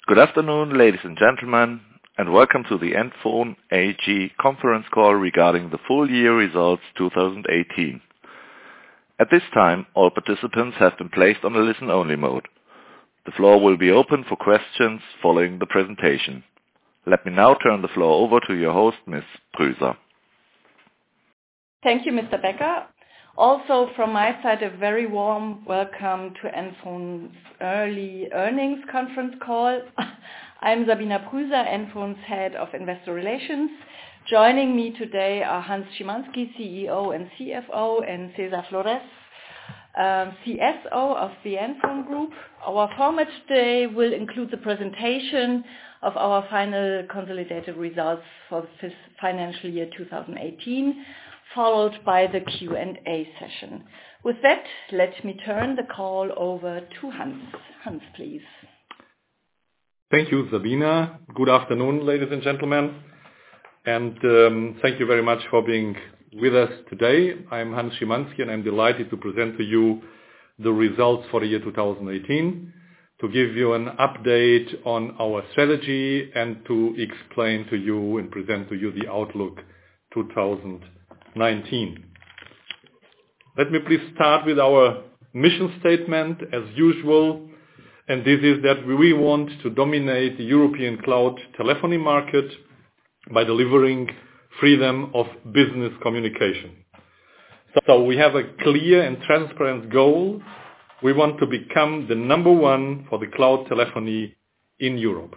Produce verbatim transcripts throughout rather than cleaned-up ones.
Good afternoon, ladies and gentlemen, and welcome to the NFON A G conference call regarding the full year results two thousand eighteen. At this time, all participants have been placed on a listen-only mode. The floor will be open for questions following the presentation. Let me now turn the floor over to your host, Miz Prüser. Thank you, Mister Becker. Also from my side, a very warm welcome to NFON's early earnings conference call. I'm Sabina Prüser, NFON's head of investor relations. Joining me today are Hans Schimanski, C E O and C F O, and Cesar Flores, um, C S O of the NFON Group. Our format today will include the presentation of our final consolidated results for the financial year two thousand eighteen, followed by the Q and A session. With that, let me turn the call over to Hans. Hans, please. Thank you, Sabina. Good afternoon, ladies and gentlemen. And um, thank you very much for being with us today. I'm Hans Schimanski, and I'm delighted to present to you the results for the year two thousand eighteen, to give you an update on our strategy and to explain to you and present to you the outlook two thousand nineteen. Let me please start with our mission statement as usual, and this is that we want to dominate the European cloud telephony market by delivering freedom of business communication. So we have a clear and transparent goal. We want to become the number one for the cloud telephony in Europe.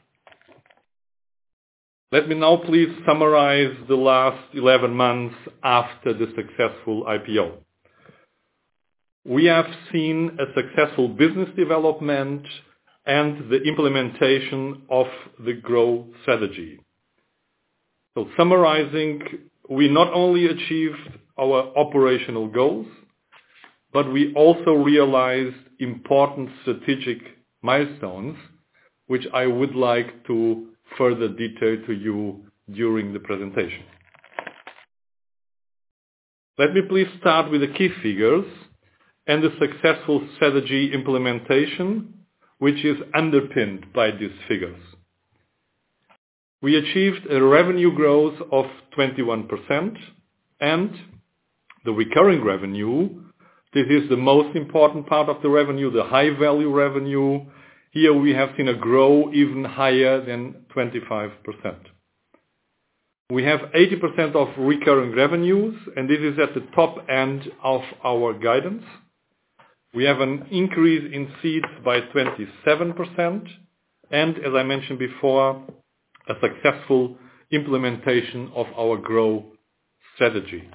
Let me now please summarize the last eleven months after the successful I P O. We have seen a successful business development and the implementation of the growth strategy. So summarizing, we not only achieved our operational goals, but we also realized important strategic milestones, which I would like to further detail to you during the presentation. Let me please start with the key figures and the successful strategy implementation, which is underpinned by these figures. We achieved a revenue growth of twenty-one percent, and the recurring revenue, this is the most important part of the revenue, the high value revenue. Here we have seen a growth even higher than twenty-five percent. We have eighty percent of recurring revenues, and this is at the top end of our guidance. We have an increase in seats by twenty-seven percent, and as I mentioned before, a successful implementation of our growth strategy.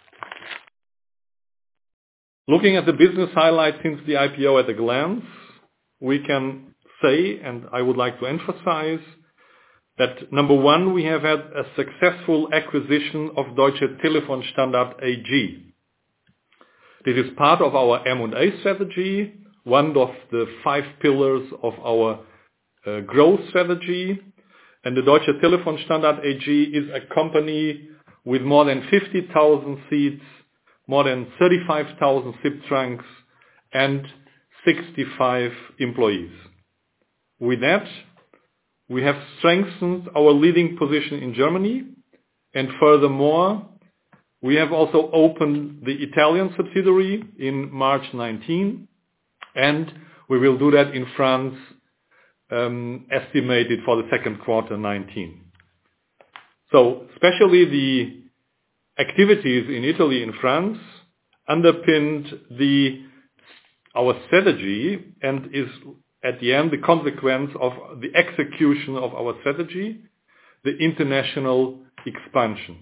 Looking at the business highlights since the I P O at a glance, we can say, and I would like to emphasize, that number one, we have had a successful acquisition of Deutsche Telefonstandard A G. This is part of our M and A strategy, one of the five pillars of our uh, growth strategy. And the Deutsche Telefonstandard A G is a company with more than fifty thousand seats, more than thirty-five thousand S I P trunks, and sixty-five employees. With that, we have strengthened our leading position in Germany, and furthermore, we have also opened the Italian subsidiary in March nineteen, and we will do that in France, um, estimated for the second quarter nineteen. So, especially the activities in Italy and France underpinned the our strategy and is at the end the consequence of the execution of our strategy, the international expansion.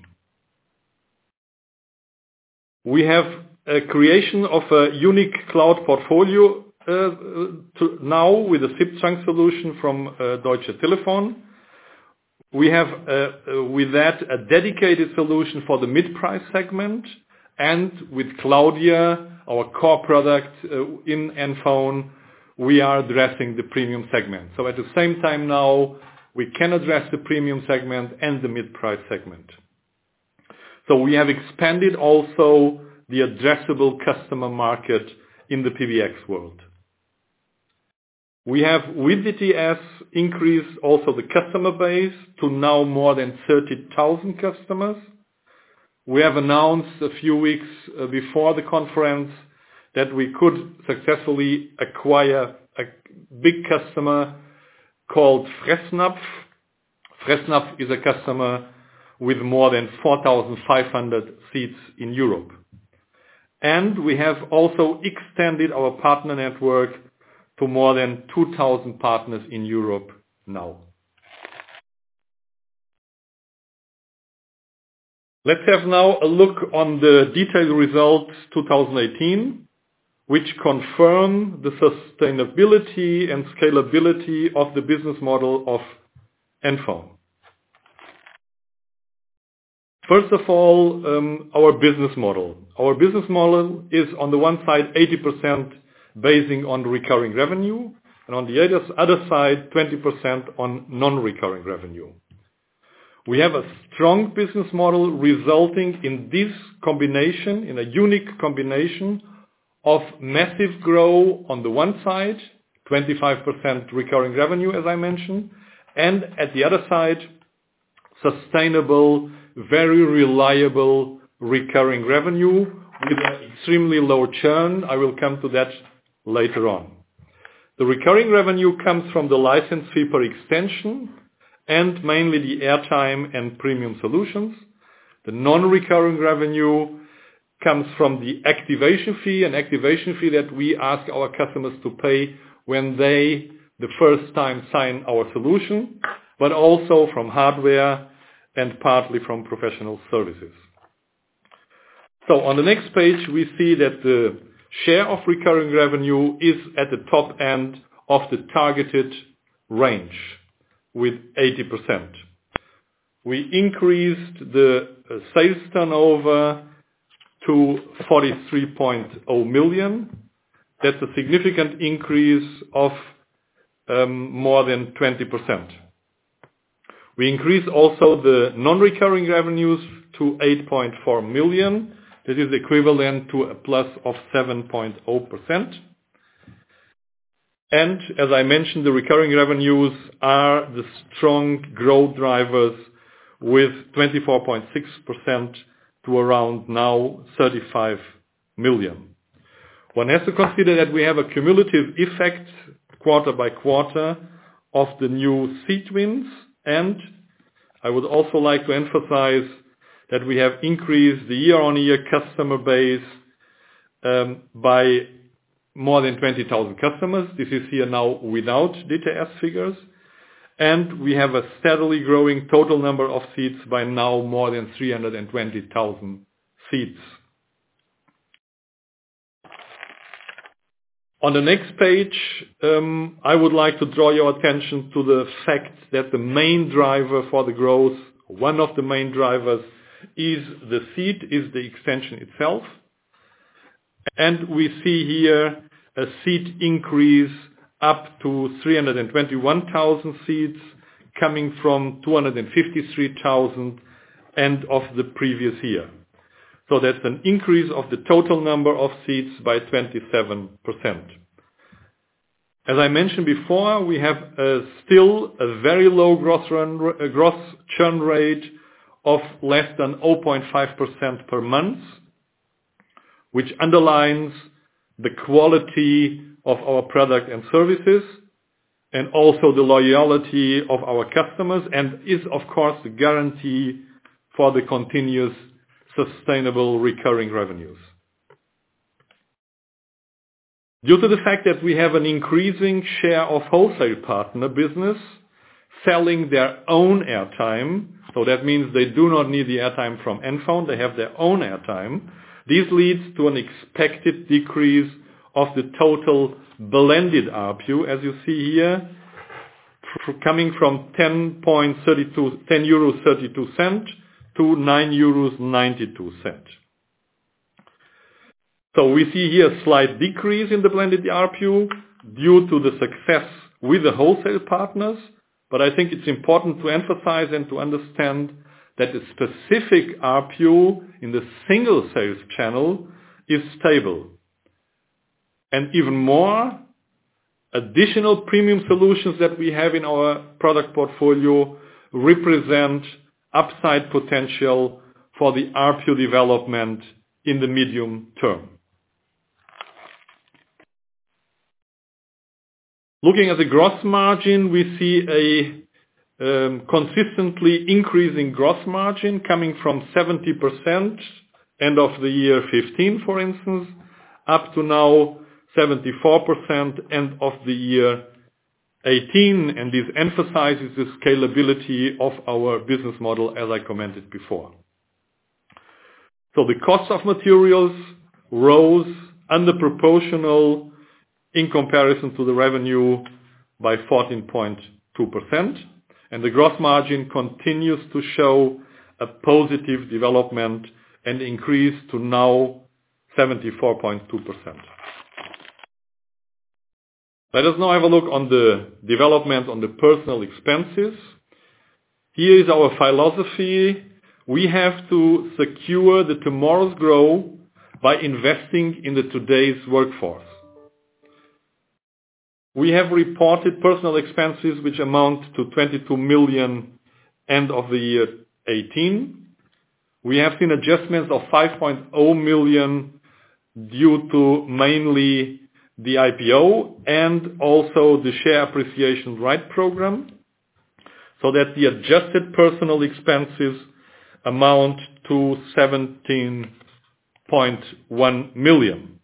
We have a creation of a unique cloud portfolio uh, to now with a S I P trunk solution from uh, Deutsche Telefon. We have uh, uh, with that a dedicated solution for the mid-price segment, and with Claudia, our core product uh, in NFON, we are addressing the premium segment. So at the same time now, we can address the premium segment and the mid-price segment. So we have expanded also the addressable customer market in the P B X world. We have, with D T S, increased also the customer base to now more than thirty thousand customers. We have announced a few weeks uh, before the conference that we could successfully acquire a big customer called Fressnapf. Fressnapf is a customer with more than four thousand five hundred seats in Europe. And we have also extended our partner network to more than two thousand partners in Europe now. Let's have now a look on the detailed results two thousand eighteen, which confirm the sustainability and scalability of the business model of NFON. First of all, um, our business model. Our business model is on the one side eighty percent basing on recurring revenue, and on the other, other side twenty percent on non-recurring revenue. We have a strong business model resulting in this combination, in a unique combination of massive growth on the one side, twenty-five percent recurring revenue as I mentioned, and at the other side, sustainable, very reliable recurring revenue with an extremely low churn. I will come to that later on. The recurring revenue comes from the license fee per extension and mainly the airtime and premium solutions. The non-recurring revenue comes from the activation fee, an activation fee that we ask our customers to pay when they the first time sign our solution, but also from hardware and partly from professional services. So on the next page we see that the share of recurring revenue is at the top end of the targeted range with eighty percent. We increased the sales turnover to forty-three point zero million. That's a significant increase of um, more than twenty percent. We increased also the non-recurring revenues to eight point four million. That is equivalent to a plus of seven point zero percent. And as I mentioned, the recurring revenues are the strong growth drivers with twenty-four point six percent to around now thirty-five million. One has to consider that we have a cumulative effect quarter by quarter of the new seat wins, and I would also like to emphasize that we have increased the year-on-year customer base um, by more than twenty thousand customers. This is here now without D T S figures. And we have a steadily growing total number of seats by now more than three hundred twenty thousand seats. On the next page, um, I would like to draw your attention to the fact that the main driver for the growth, one of the main drivers, is the seat, is the extension itself. And we see here a seat increase up to three hundred twenty-one thousand seats, coming from two hundred fifty-three thousand end of the previous year. So that's an increase of the total number of seats by twenty-seven percent. As I mentioned before, we have uh, still a very low gross, run, uh, gross churn rate of less than zero point five percent per month, which underlines the quality of our product and services and also the loyalty of our customers, and is of course the guarantee for the continuous sustainable recurring revenues. Due to the fact that we have an increasing share of wholesale partner business selling their own airtime, so that means they do not need the airtime from NFON, they have their own airtime. This leads to an expected decrease of the total blended A R P U, as you see here, coming from ten euros thirty-two to nine euros ninety-two. So we see here a slight decrease in the blended A R P U due to the success with the wholesale partners, but I think it's important to emphasize and to understand that the specific A R P U in the single sales channel is stable. And even more, additional premium solutions that we have in our product portfolio represent upside potential for the A R P U development in the medium term. Looking at the gross margin, we see a um, consistently increasing gross margin coming from seventy percent end of the year fifteen, for instance, up to now seventy-four percent end of the year eighteen, and this emphasizes the scalability of our business model, as I commented before. So the cost of materials rose under proportional in comparison to the revenue by fourteen point two percent, and the gross margin continues to show a positive development and increase to now seventy-four point two percent. Let us now have a look on the development on the personnel expenses. Here is our philosophy. We have to secure the tomorrow's growth by investing in the today's workforce. We have reported personnel expenses which amount to twenty-two million end of the year eighteen. We have seen adjustments of five point zero million due to mainly the I P O and also the share appreciation right program, so that the adjusted personnel expenses amount to seventeen point one million.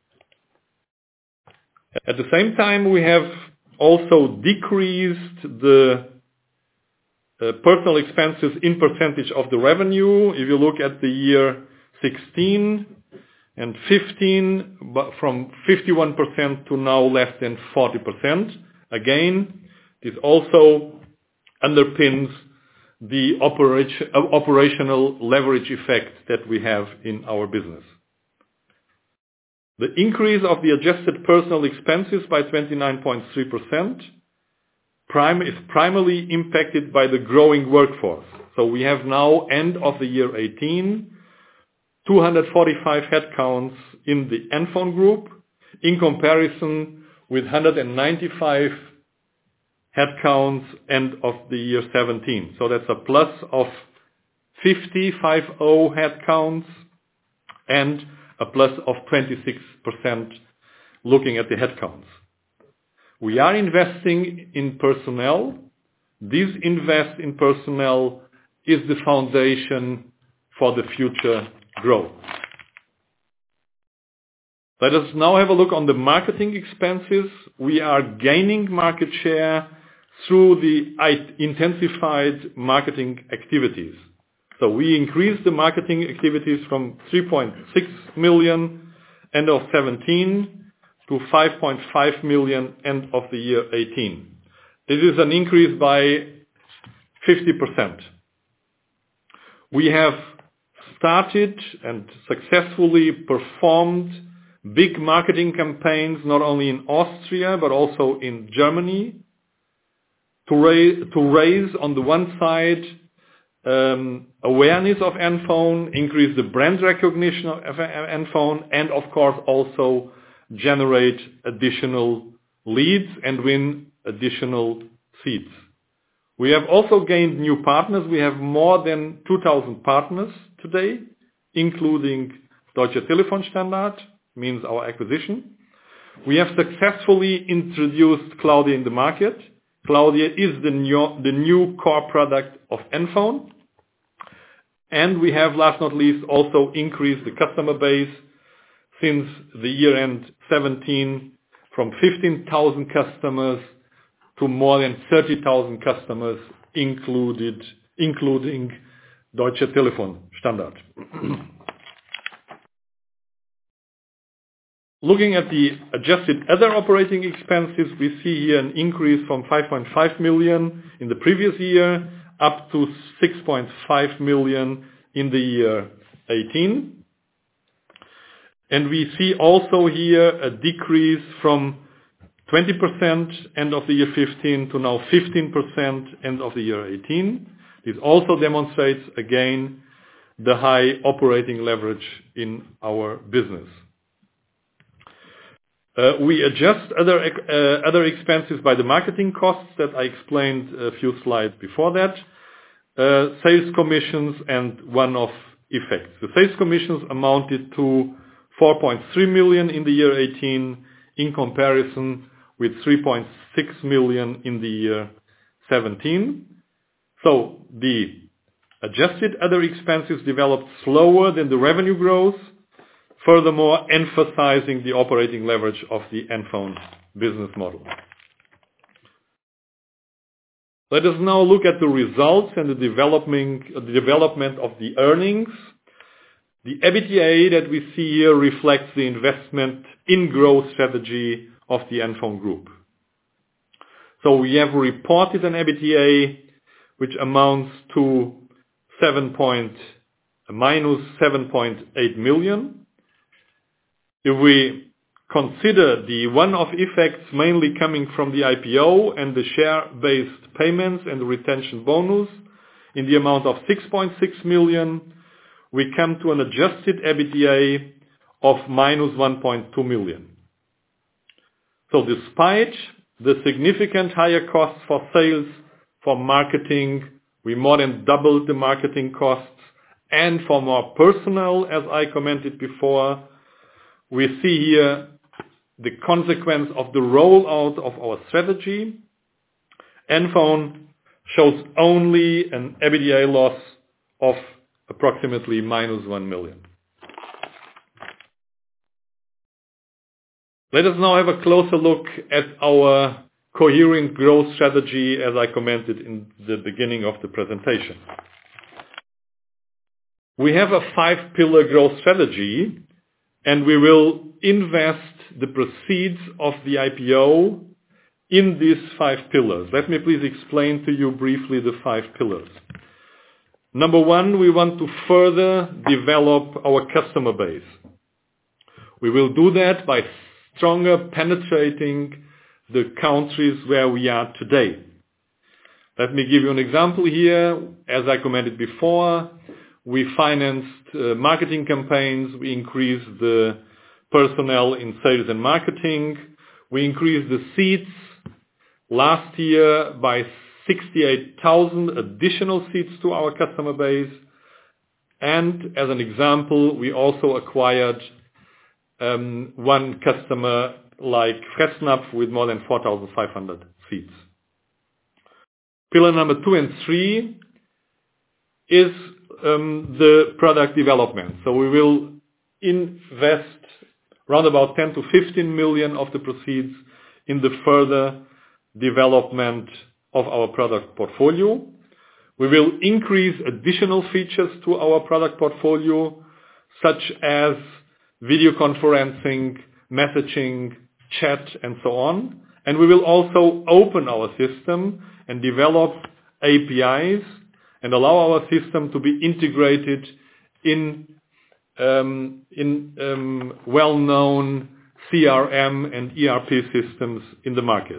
At the same time, we have also decreased the uh, personnel expenses in percentage of the revenue. If you look at the year sixteen and fifteen, but from fifty-one percent to now less than forty percent. Again, this also underpins the operation, uh, operational leverage effect that we have in our business. The increase of the adjusted personnel expenses by twenty-nine point three percent prime, is primarily impacted by the growing workforce. So we have now, end of the year eighteen, two hundred forty-five headcounts in the NFON group, in comparison with one hundred ninety-five headcounts end of the year seventeen. So that's a plus of fifty, five oh headcounts and a plus of twenty-six percent looking at the headcounts. We are investing in personnel. This invest in personnel is the foundation for the future growth. Let us now have a look on the marketing expenses. We are gaining market share through the intensified marketing activities. So we increased the marketing activities from three point six million end of seventeen to five point five million end of the year eighteen. This is an increase by fifty percent. We have started and successfully performed big marketing campaigns not only in Austria but also in Germany to raise, to raise on the one side um, awareness of NFON, increase the brand recognition of NFON, and of course also generate additional leads and win additional seats. We have also gained new partners. We have more than two thousand partners today, including Deutsche Telefonstandard, means our acquisition. We have successfully introduced Claudia in the market. Claudia is the new, the new core product of NFON. And we have, last not least, also increased the customer base since the year end seventeen from fifteen thousand customers to more than thirty thousand customers, included, including Deutsche Telefonstandard. Looking at the adjusted other operating expenses, we see here an increase from five point five million in the previous year up to six point five million in the year eighteen. And we see also here a decrease from twenty percent end of the year fifteen to now fifteen percent end of the year eighteen. This also demonstrates again the high operating leverage in our business. Uh, we adjust other uh, other expenses by the marketing costs that I explained a few slides before that, uh, sales commissions and one-off effects. The sales commissions amounted to four point three million in the year eighteen, in comparison with three point six million in the year seventeen. So the adjusted other expenses developed slower than the revenue growth, furthermore emphasizing the operating leverage of the NFON business model. Let us now look at the results and the development, the development of the earnings. The EBITDA that we see here reflects the investment in growth strategy of the NFON Group. So we have reported an EBITDA which amounts to seven point, minus seven point eight million. If we consider the one-off effects mainly coming from the I P O and the share-based payments and the retention bonus in the amount of six point six million, we come to an adjusted EBITDA of minus one point two million. So despite the significant higher costs for sales, for marketing, we more than doubled the marketing costs, and for more personnel, as I commented before, we see here the consequence of the rollout of our strategy. NFON shows only an EBITDA loss of approximately minus one million. Let us now have a closer look at our coherent growth strategy, as I commented in the beginning of the presentation. We have a five-pillar growth strategy, and we will invest the proceeds of the I P O in these five pillars. Let me please explain to you briefly the five pillars. Number one, we want to further develop our customer base. We will do that by stronger penetrating the countries where we are today. Let me give you an example here. As I commented before, we financed uh, marketing campaigns, we increased the personnel in sales and marketing, we increased the seats last year by sixty-eight thousand additional seats to our customer base, and as an example, we also acquired um, one customer like Fressnapf with more than four thousand five hundred seats. Pillar number two and three is um, the product development. So we will invest around about ten to fifteen million of the proceeds in the further development of our product portfolio. We will increase additional features to our product portfolio, such as video conferencing, messaging, chat, and so on. And we will also open our system and develop A P Is and allow our system to be integrated in, um, in um, well-known C R M and E R P systems in the market.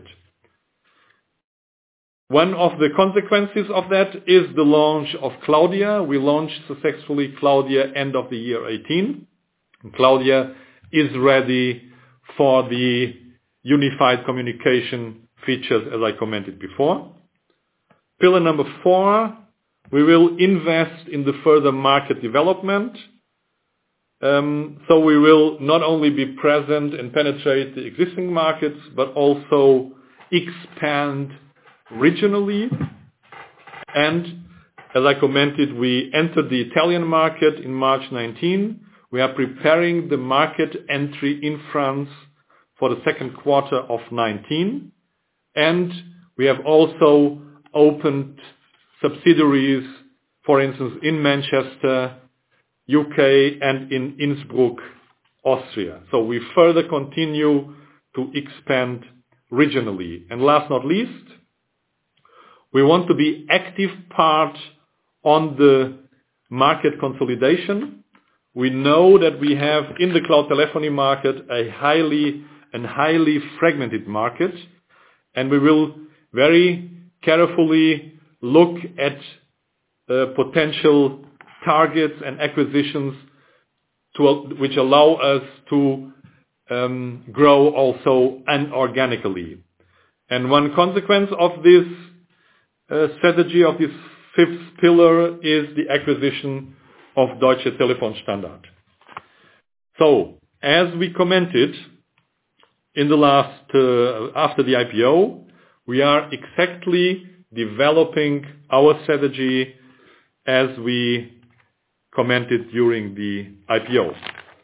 One of the consequences of that is the launch of Cloudia. We launched successfully Cloudia end of the year eighteen. Cloudia is ready for the unified communication features, as I commented before. Pillar number four, we will invest in the further market development. Um, so we will not only be present and penetrate the existing markets, but also expand regionally. And as I commented, we entered the Italian market in March nineteen. We are preparing the market entry in France for the second quarter of nineteen. And we have also opened subsidiaries, for instance, in Manchester, U K, and in Innsbruck, Austria. So we further continue to expand regionally. And last not least, we want to be active part on the market consolidation. We know that we have in the cloud telephony market a highly and highly fragmented market, and we will very carefully look at uh, potential targets and acquisitions to, which allow us to um, grow also inorganically. And one consequence of this uh, strategy, of this fifth pillar, is the acquisition of Deutsche Telefon Standard. So, as we commented in the last, uh, after the I P O, we are exactly developing our strategy as we commented during the I P O.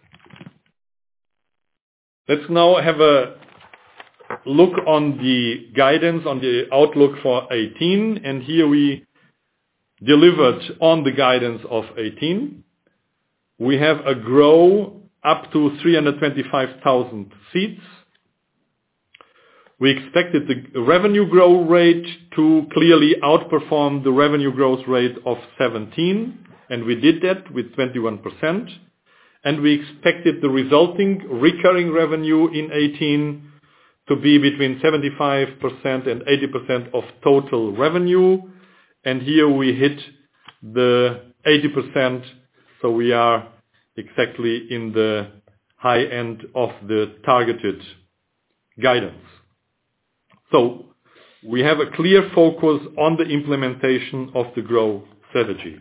Let's now have a look on the guidance, on the outlook for eighteen, and here we delivered on the guidance of eighteen. We have a grow up to three hundred twenty-five thousand seats. We expected the revenue growth rate to clearly outperform the revenue growth rate of seventeen, and we did that with twenty-one percent. And we expected the resulting recurring revenue in eighteen to be between seventy-five percent and eighty percent of total revenue. And here we hit the eighty percent, so we are exactly in the high end of the targeted guidance. So we have a clear focus on the implementation of the growth strategy.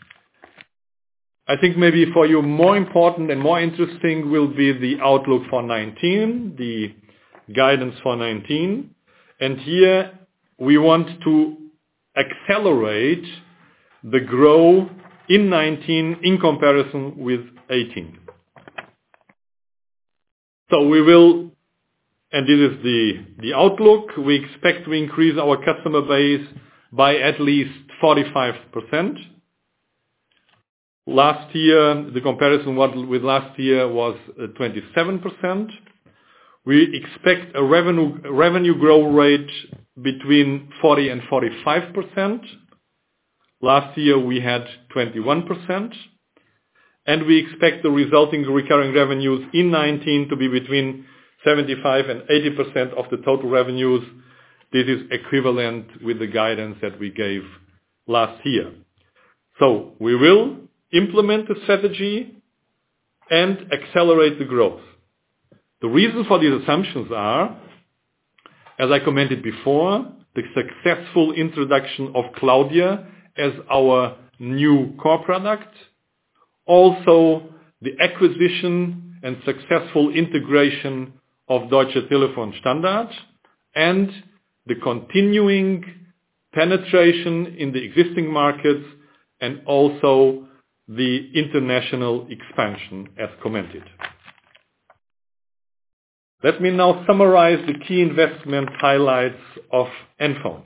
I think maybe for you more important and more interesting will be the outlook for nineteen, the guidance for nineteen. And here we want to accelerate the growth in nineteen in comparison with eighteen. So we will, and this is the, the outlook, we expect to increase our customer base by at least forty-five percent. Last year, the comparison with last year was twenty-seven percent. We expect a revenue, revenue growth rate between forty and forty-five percent. Last year we had twenty-one percent. And we expect the resulting recurring revenues in nineteen to be between seventy-five and eighty percent of the total revenues. This is equivalent with the guidance that we gave last year. So we will implement the strategy and accelerate the growth. The reasons for these assumptions are, as I commented before, the successful introduction of Cloudia as our new core product, also the acquisition and successful integration of Deutsche Telefon Standard, and the continuing penetration in the existing markets, and also the international expansion as commented. Let me now summarize the key investment highlights of NFON.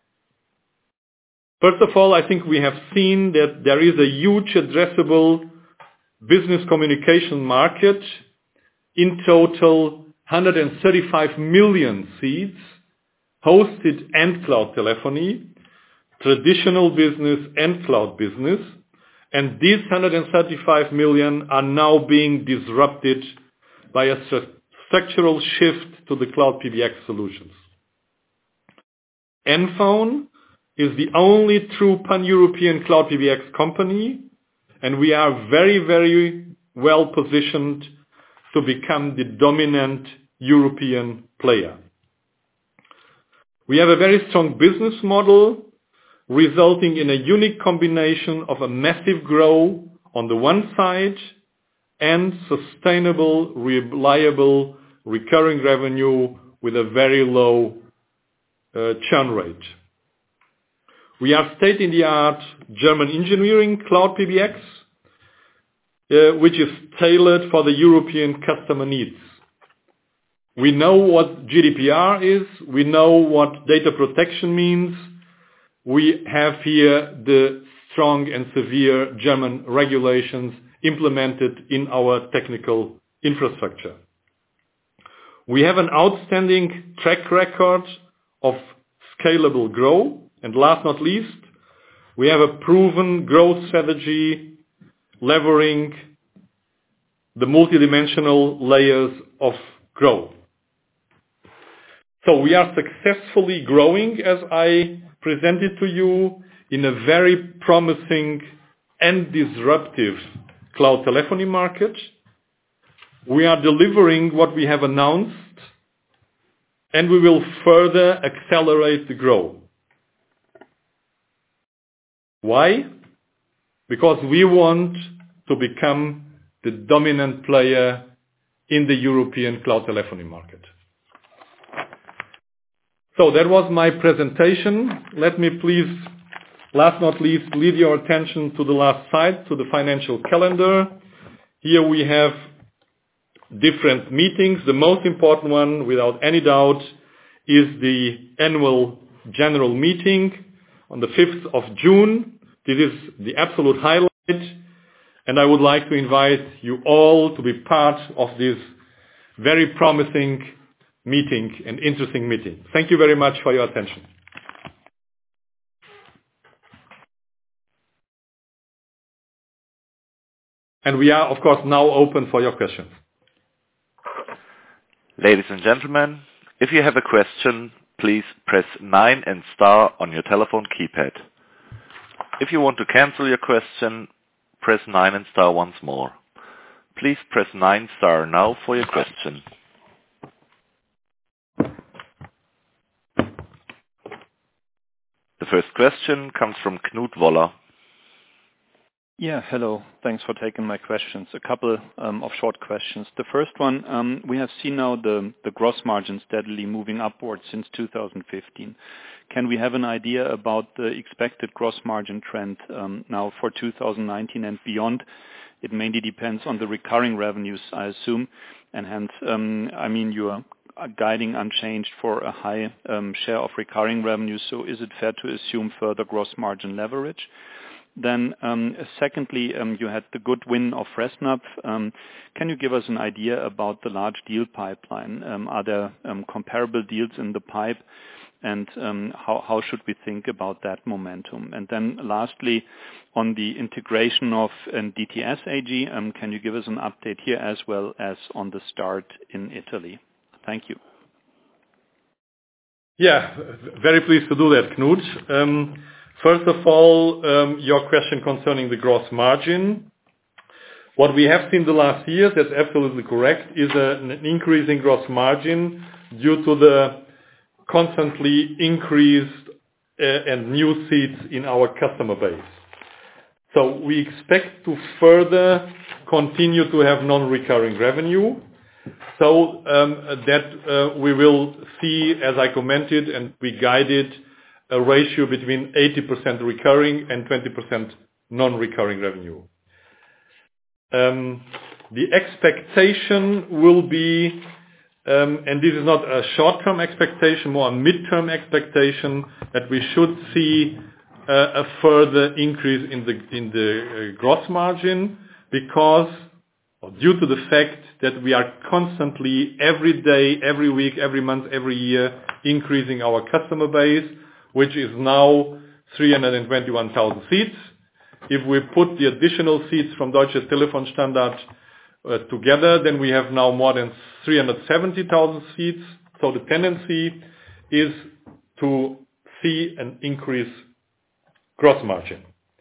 First of all, I think we have seen that there is a huge addressable business communication market, in total one hundred thirty-five million seats, hosted and cloud telephony, traditional business and cloud business, and these one hundred thirty-five million are now being disrupted by a structural shift to the cloud P B X solutions. NFON is the only true pan-European cloud P B X company, and we are very, very well positioned to become the dominant European player. We have a very strong business model, resulting in a unique combination of a massive growth on the one side and sustainable, reliable, recurring revenue with a very low uh, churn rate. We are state-of-the-art German engineering cloud P B X, uh, which is tailored for the European customer needs. We know what G D P R is, we know what data protection means. We have here the strong and severe German regulations implemented in our technical infrastructure. We have an outstanding track record of scalable growth, and last not least, we have a proven growth strategy leveraging the multidimensional layers of growth. So we are successfully growing, as I presented to you, in a very promising and disruptive cloud telephony market. we are delivering what we have announced, and we will further accelerate the growth. Why? Because we want to become the dominant player in the European cloud telephony market. So that was my presentation. Let me please, last not least, lead your attention to the last slide, to the financial calendar. Here we have different meetings. The most important one, without any doubt, is the annual general meeting on the fifth of June. This is the absolute highlight, and I would like to invite you all to be part of this very promising meeting and interesting meeting. Thank you very much for your attention. And we are, of course, now open for your questions. Ladies and gentlemen, if you have a question, please press nine and star on your telephone keypad. If you want to cancel your question, press nine and star once more. Please press nine star now for your question. The first question comes from Knut Woller. Yeah, hello. Thanks for taking my questions. A couple um, of short questions. The first one, um, we have seen now the, the gross margin steadily moving upwards since two thousand fifteen. Can we have an idea about the expected gross margin trend um, now for two thousand nineteen and beyond? It mainly depends on the recurring revenues, I assume, and hence, um, I mean, you are guiding unchanged for a high um, share of recurring revenues, so is it fair to assume further gross margin leverage? Then, um, secondly, um, you had the good win of Fressnapf. Um, can you give us an idea about the large deal pipeline? Um, are there um, comparable deals in the pipe? And um, how, how should we think about that momentum? And then lastly, on the integration of um, D T S A G, um, can you give us an update here as well as on the start in Italy? Thank you. Yeah, very pleased to do that, Knut. Um, First of all, um, your question concerning the gross margin. What we have seen the last years, that's absolutely correct, is a, an increase in gross margin due to the constantly increased uh, and new seats in our customer base. So we expect to further continue to have non-recurring revenue. So um, that uh, we will see, as I commented and we guided, a ratio between eighty percent recurring and twenty percent non-recurring revenue. Um, the expectation will be, um, and this is not a short-term expectation, more a mid-term expectation, that we should see uh, a further increase in the in the uh, gross margin because, or due to the fact that we are constantly, every day, every week, every month, every year, increasing our customer base, which is now three hundred twenty-one thousand seats. If we put the additional seats from Deutsche Telefonstandard uh, together, then we have now more than three hundred seventy thousand seats. So the tendency is to see an increase gross margin.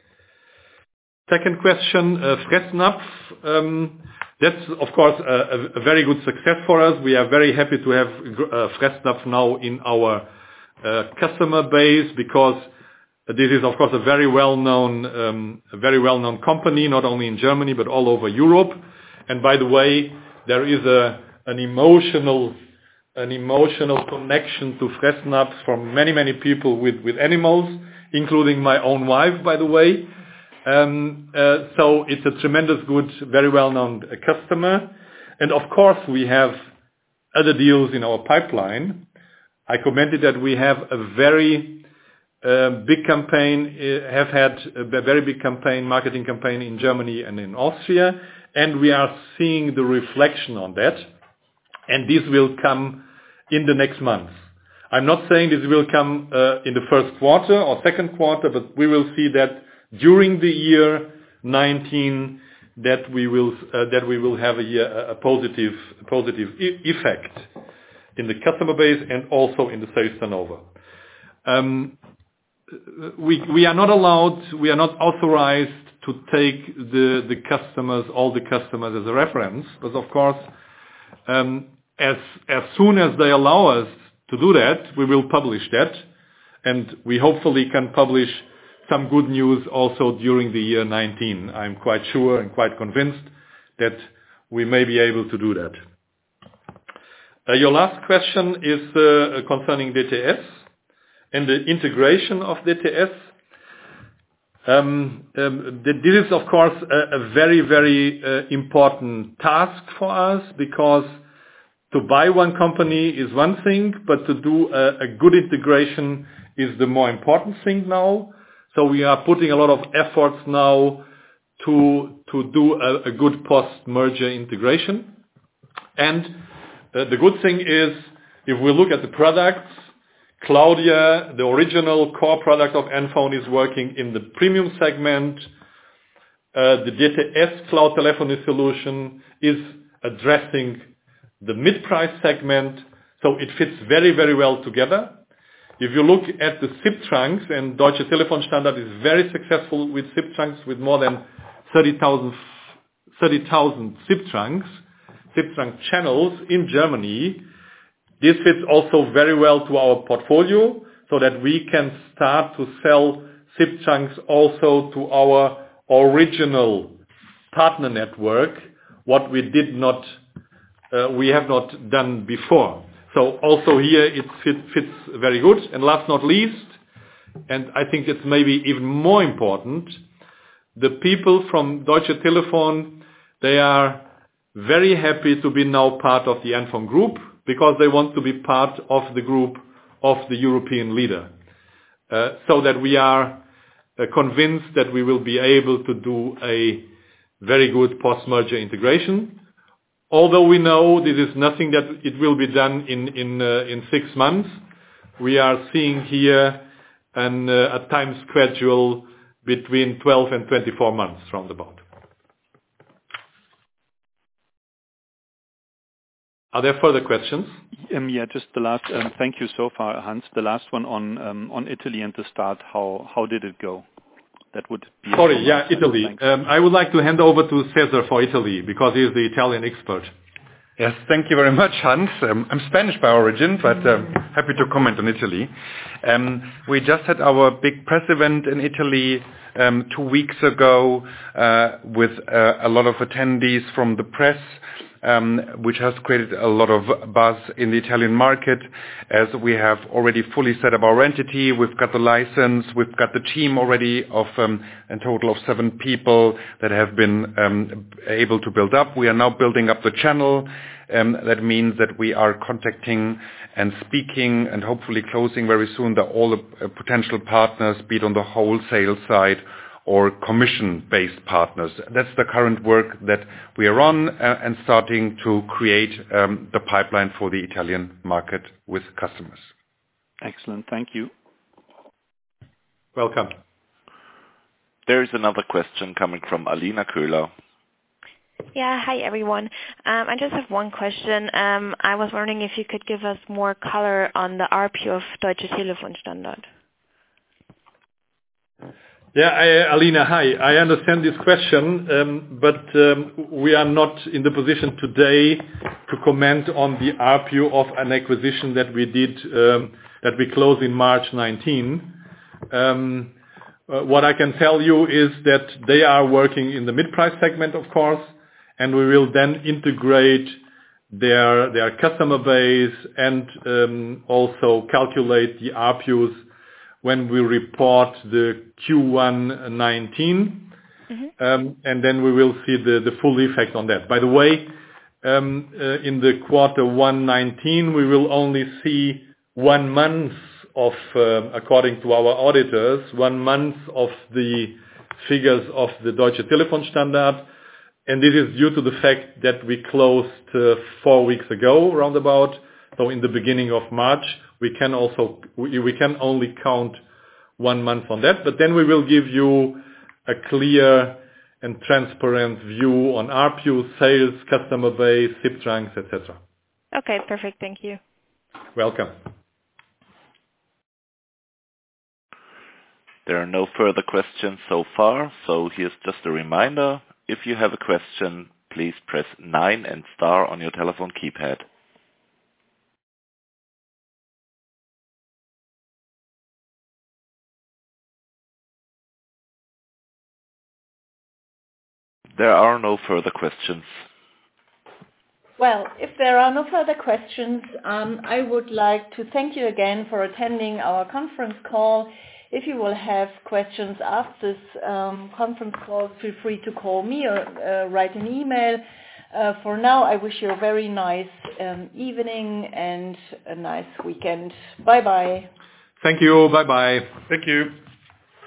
Second question, uh, Fressnapf. Um, that's, of course, a, a very good success for us. We are very happy to have uh, Fressnapf now in our Uh, customer base because this is, of course, a very well-known, um, a very well-known company, not only in Germany but all over Europe. And by the way, there is a an emotional, an emotional connection to Fressnapf from many, many people with with animals, including my own wife, by the way. Um, uh, so it's a tremendous good, very well-known uh, customer. And of course, we have other deals in our pipeline. I commented that we have a very uh, big campaign, uh, have had a very big campaign, marketing campaign in Germany and in Austria, and we are seeing the reflection on that, and this will come in the next months. I'm not saying this will come uh, in the first quarter or second quarter, but we will see that during the year nineteen that we will uh, that we will have a, year, a positive a positive e- effect in the customer base and also in the sales turnover. Um, we we are not allowed, we are not authorized to take the, the customers, all the customers as a reference. But of course, um, as, as soon as they allow us to do that, we will publish that. And we hopefully can publish some good news also during the year nineteen. I'm quite sure and quite convinced that we may be able to do that. Uh, your last question is uh, concerning D T S and the integration of D T S. Um, um, this is, of course, a, a very, very uh, important task for us, because to buy one company is one thing, but to do a, a good integration is the more important thing now. So we are putting a lot of efforts now to to do a, a good post-merger integration. And uh, the good thing is, if we look at the products, Cloudia, the original core product of NFON, is working in the premium segment. Uh, the D T S cloud telephony solution is addressing the mid-price segment, so it fits very, very well together. If you look at the SIP trunks, and Deutsche Telefon Standard is very successful with SIP trunks with more than thirty thousand SIP trunks, SIP trunk channels in Germany. This fits also very well to our portfolio, so that we can start to sell SIP trunks also to our original partner network, what we did not, uh, we have not done before. So also here it fit, fits very good. And last not least, and I think it's maybe even more important, the people from Deutsche Telefon, they are very happy to be now part of the NFON group, because they want to be part of the group of the European leader. Uh, so that we are uh, convinced that we will be able to do a very good post-merger integration. Although we know this is nothing that it will be done in in, uh, in six months, we are seeing here an, uh, a time schedule between twelve and twenty-four months roundabout. Are there further questions? Um, yeah, just the last. Um, thank you so far, Hans. The last one on um, on Italy and the start. How how did it go? That would be Sorry, yeah, Italy. Um, I would like to hand over to Cesar for Italy, because he is the Italian expert. Yes, thank you very much, Hans. Um, I'm Spanish by origin, but um, happy to comment on Italy. Um, we just had our big press event in Italy um, two weeks ago uh, with uh, a lot of attendees from the press, um, which has created a lot of buzz in the Italian market, as we have already fully set up our entity. We've got the license, we've got the team already of um, a total of seven people that have been um, able to build up. We are now building up the channel. Um, that means that we are contacting and speaking and hopefully closing very soon the, all the uh, potential partners, be it on the wholesale side or commission-based partners. That's the current work that we are on, uh, and starting to create um, the pipeline for the Italian market with customers. Excellent. Thank you. Welcome. There is another question coming from Alina Köhler. Yeah, hi everyone. Um, I just have one question. Um, I was wondering if you could give us more color on the A R P U of Deutsche Telefon Standard. Yeah, I, Alina, hi. I understand this question, um, but um, we are not in the position today to comment on the A R P U of an acquisition that we did, um, that we closed in March nineteenth. Um, uh, what I can tell you is that they are working in the mid-price segment, of course, and we will then integrate their their customer base and um, also calculate the A R P Us when we report the Q one nineteen, mm-hmm. um, and then we will see the, the full effect on that. By the way, um, uh, in the quarter one nineteen, we will only see one month of, uh, according to our auditors, one month of the figures of the Deutsche Telefon Standard, and this is due to the fact that we closed uh, four weeks ago, roundabout. So in the beginning of March, we can also we, we can only count one month on that. But then we will give you a clear and transparent view on A R P U, sales, customer base, SIP trunks, et cetera. Okay, perfect. Thank you. Welcome. There are no further questions so far, so here's just a reminder. If you have a question, please press nine and star on your telephone keypad. There are no further questions. Well, if there are no further questions, um, I would like to thank you again for attending our conference call. If you will have questions after this um, conference call, feel free to call me or uh, write an email. Uh, for now, I wish you a very nice um, evening and a nice weekend. Bye-bye. Thank you. Bye-bye. Thank you.